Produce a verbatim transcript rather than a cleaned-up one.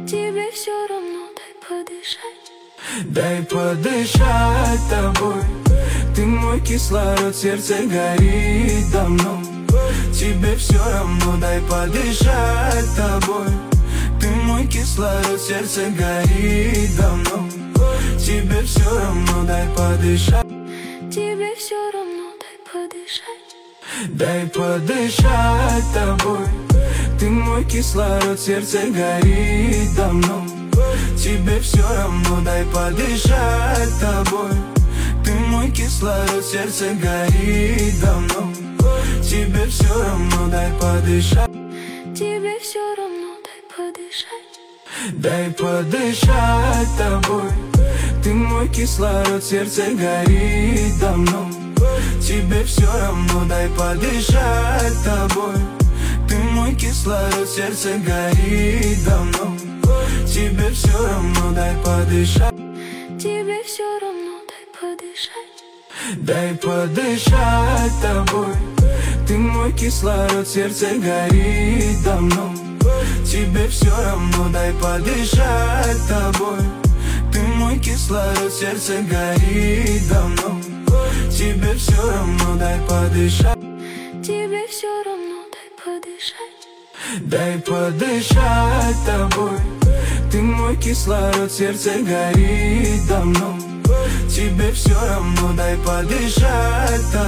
Тебе все равно, дай подышать. Дай подышать тобой. Ты мой кислород, сердце горит давно. Тебе все равно, дай подышать тобой. Ты мой кислород, сердце горит давно. Тебе все равно, дай подышать. Тебе все равно, дай подышать. Дай подышать тобой. Ты мой кислород, сердце горит давно. Тебе все равно, дай подышать тобой. Ты мой кислород, сердце горит давно. Тебе все равно, дай подышать. Тебе все равно, дай подышать. Дай подышать тобой. Ты мой кислород, сердце горит давно. Тебе все равно, дай подышать тобой. Ты мой кислород, сердце горит давно. Тебе все равно, дай подышать. Тебе все равно, дай подышать. Дай подышать тобой. Ты мой кислород, сердце горит давно. Тебе все равно, дай подышать тобой. Ты мой кислород, сердце горит давно. Тебе все равно, дай подышать. Тебе все равно, дай подышать. Дай подышать тобой. Ты мой кислород, сердце горит давно. Тебе все равно, дай подышать тобой.